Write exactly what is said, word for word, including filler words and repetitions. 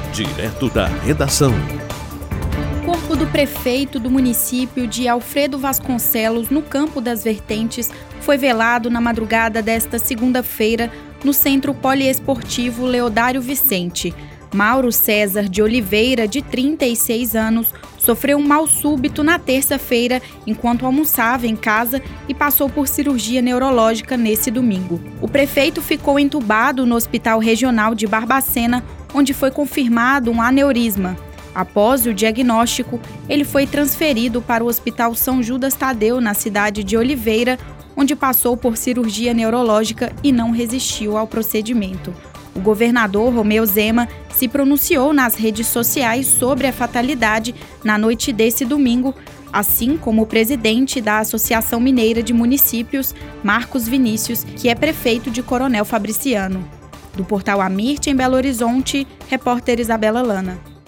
Direto da redação. O corpo do prefeito do município de Alfredo Vasconcelos, no Campo das Vertentes, foi velado na madrugada desta segunda-feira no Centro Poliesportivo Leodário Vicente. Mauro César de Oliveira, de trinta e seis anos, sofreu um mal súbito na terça-feira enquanto almoçava em casa e passou por cirurgia neurológica nesse domingo. O prefeito ficou entubado no Hospital Regional de Barbacena, onde foi confirmado um aneurisma. Após o diagnóstico, ele foi transferido para o Hospital São Judas Tadeu, na cidade de Oliveira, onde passou por cirurgia neurológica e não resistiu ao procedimento. O governador Romeu Zema se pronunciou nas redes sociais sobre a fatalidade na noite desse domingo, assim como o presidente da Associação Mineira de Municípios, Marcos Vinícius, que é prefeito de Coronel Fabriciano. Do portal Amirte, em Belo Horizonte, repórter Isabela Lana.